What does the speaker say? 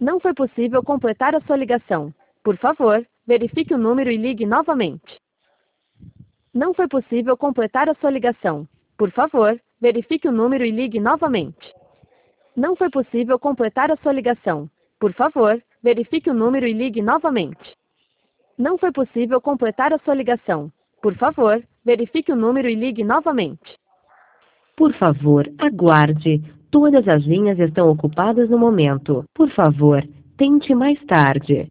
Não foi possível completar a sua ligação. Por favor, verifique o número e ligue novamente. Não foi possível completar a sua ligação. Por favor, verifique o número e ligue novamente. Não foi possível completar a sua ligação. Por favor, verifique o número e ligue novamente. Não foi possível completar a sua ligação. Por favor, verifique o número e ligue novamente. Por favor, aguarde. Todas as linhas estão ocupadas no momento. Por favor, tente mais tarde.